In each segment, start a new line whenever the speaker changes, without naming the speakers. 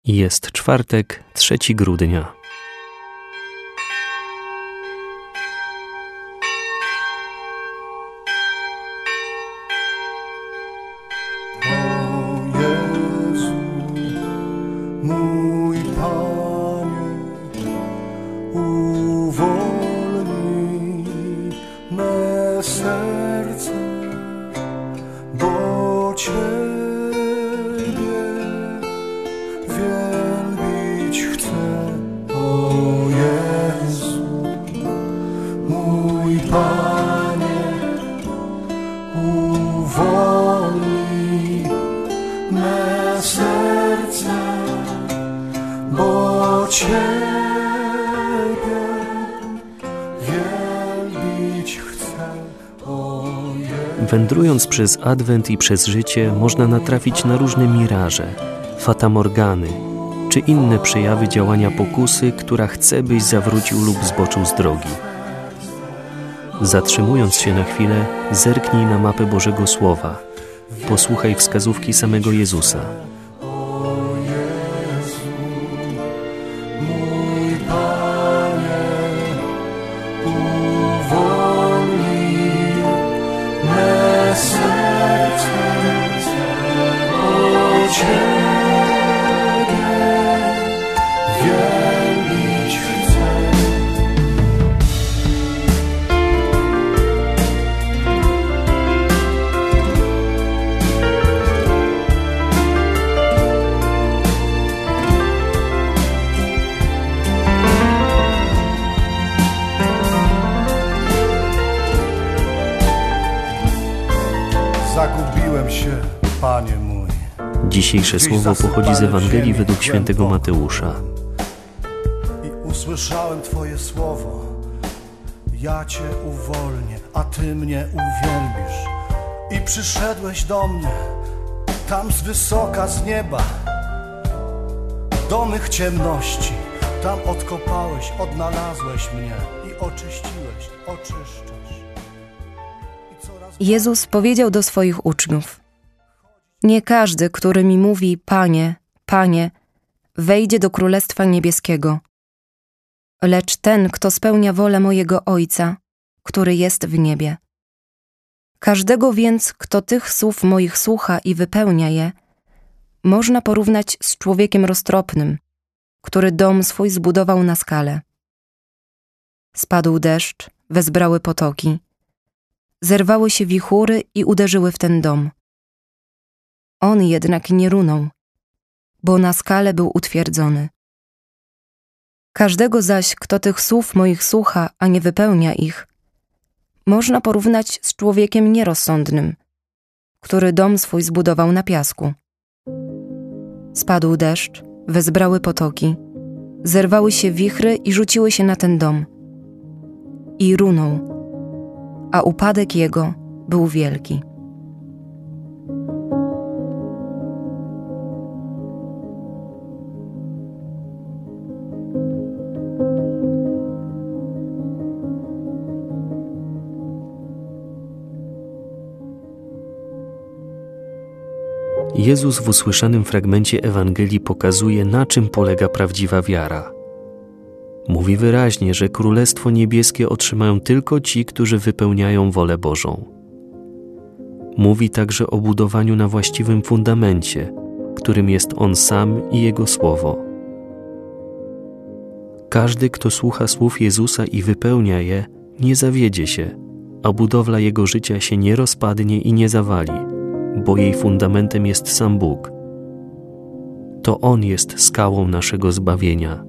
Jest czwartek, 3 grudnia.
Mój Panie, uwolnij me serce, bo Ciebie wielbić chcę. O Jezu, mój Panie, uwolnij me serce, bo Ciebie wielbić chcę. O Jezu.
Wędrując przez Adwent i przez życie można natrafić na różne miraże, fatamorgany czy inne przejawy działania pokusy, która chce, byś zawrócił lub zboczył z drogi. Zatrzymując się na chwilę, zerknij na mapę Bożego Słowa. Posłuchaj wskazówki samego Jezusa.
Mój Panie, uwolnij me serce, bo Ciebie wielbić chcę. Zagubiłem się, Panie mój.
Dzisiejsze słowo pochodzi z Ewangelii według świętego Mateusza.
I usłyszałem Twoje słowo. Ja Cię uwolnię, a Ty mnie uwielbisz. I przyszedłeś do mnie, tam z wysoka, z nieba, do mych ciemności. Tam odkopałeś, odnalazłeś mnie i oczyściłeś, oczyszczasz. I coraz
Jezus powiedział do swoich uczniów: Nie każdy, który mi mówi Panie, Panie, wejdzie do Królestwa Niebieskiego, lecz ten, kto spełnia wolę mojego Ojca, który jest w niebie. Każdego więc, kto tych słów moich słucha i wypełnia je, można porównać z człowiekiem roztropnym, który dom swój zbudował na skale. Spadł deszcz, wezbrały potoki, zerwały się wichury i uderzyły w ten dom. On jednak nie runął, bo na skale był utwierdzony. Każdego zaś, kto tych słów moich słucha, a nie wypełnia ich, można porównać z człowiekiem nierozsądnym, który dom swój zbudował na piasku. Spadł deszcz, wezbrały potoki, zerwały się wichry i rzuciły się na ten dom. I runął, a upadek jego był wielki.
Jezus w usłyszanym fragmencie Ewangelii pokazuje, na czym polega prawdziwa wiara. Mówi wyraźnie, że Królestwo Niebieskie otrzymają tylko ci, którzy wypełniają wolę Bożą. Mówi także o budowaniu na właściwym fundamencie, którym jest On sam i Jego Słowo. Każdy, kto słucha słów Jezusa i wypełnia je, nie zawiedzie się, a budowla jego życia się nie rozpadnie i nie zawali, bo jej fundamentem jest sam Bóg. To On jest skałą naszego zbawienia.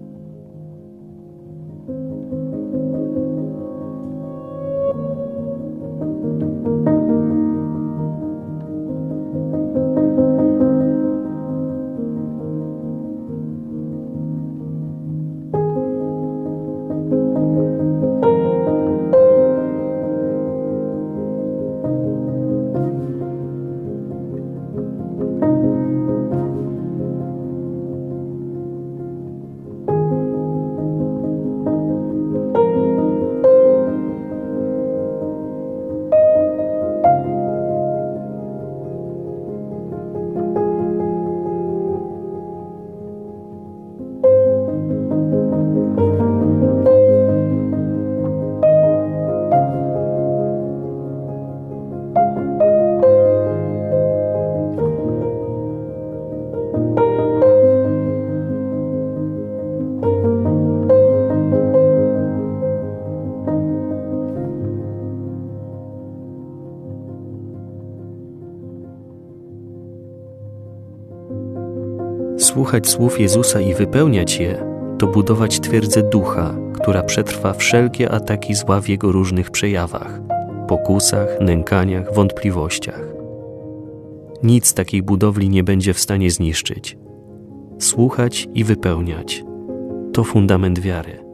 słuchać słów Jezusa i wypełniać je, to budować twierdzę ducha, która przetrwa wszelkie ataki zła w jego różnych przejawach, pokusach, nękaniach, wątpliwościach. Nic takiej budowli nie będzie w stanie zniszczyć. Słuchać i wypełniać to fundament wiary.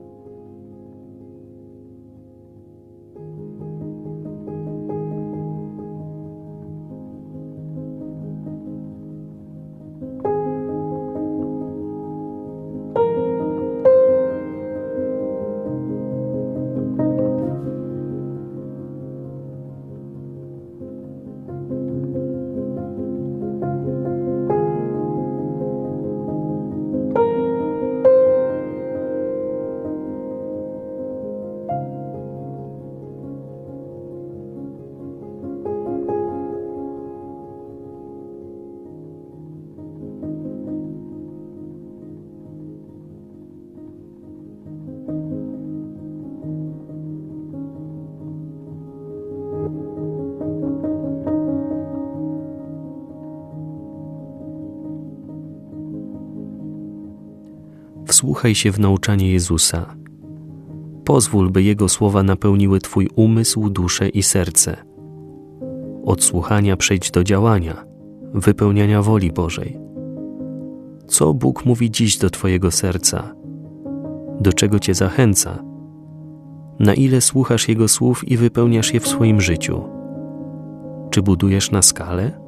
Wsłuchaj się w nauczanie Jezusa. Pozwól, by Jego słowa napełniły Twój umysł, duszę i serce. Od słuchania przejdź do działania, wypełniania woli Bożej. Co Bóg mówi dziś do Twojego serca? Do czego Cię zachęca? Na ile słuchasz Jego słów i wypełniasz je w swoim życiu? Czy budujesz na skalę?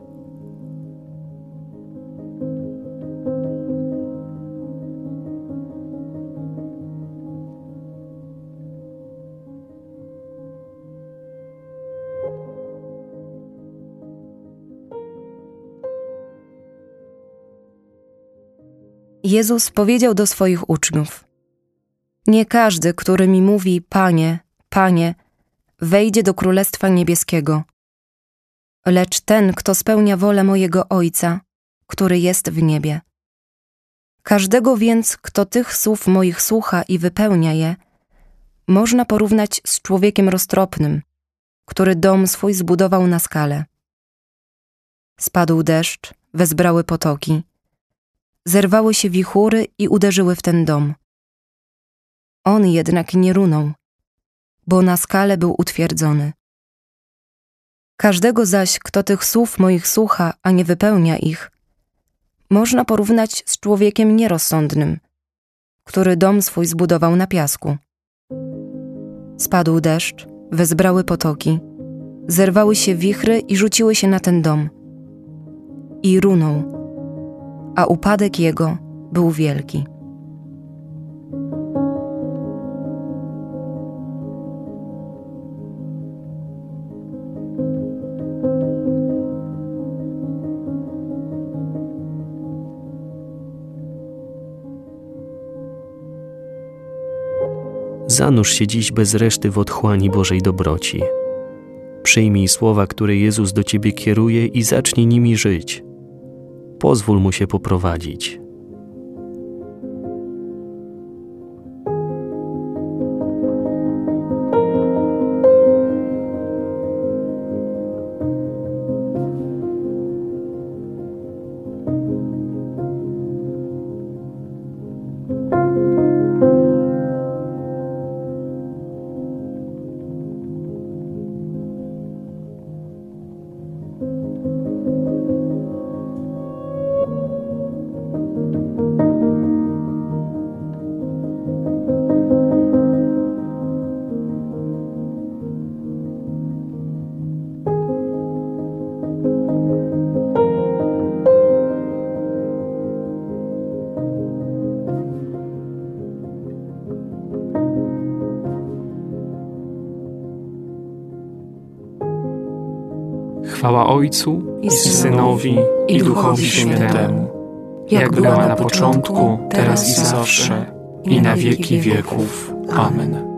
Jezus powiedział do swoich uczniów: Nie każdy, który mi mówi Panie, Panie, wejdzie do Królestwa Niebieskiego, lecz ten, kto spełnia wolę mojego Ojca, który jest w niebie. Każdego więc, kto tych słów moich słucha i wypełnia je, można porównać z człowiekiem roztropnym, który dom swój zbudował na skale. Spadł deszcz, wezbrały potoki, zerwały się wichury i uderzyły w ten dom. On jednak nie runął, bo na skale był utwierdzony. Każdego zaś, kto tych słów moich słucha, a nie wypełnia ich, można porównać z człowiekiem nierozsądnym, który dom swój zbudował na piasku. Spadł deszcz, wezbrały potoki, zerwały się wichry i rzuciły się na ten dom. I runął, a upadek jego był wielki.
Zanurz się dziś bez reszty w otchłani Bożej dobroci. Przyjmij słowa, które Jezus do Ciebie kieruje i zacznij nimi żyć. Pozwól Mu się poprowadzić.
Chwała Ojcu i Synowi i Duchowi Świętemu, jak była na początku, teraz i zawsze, i na wieki wieków. Amen.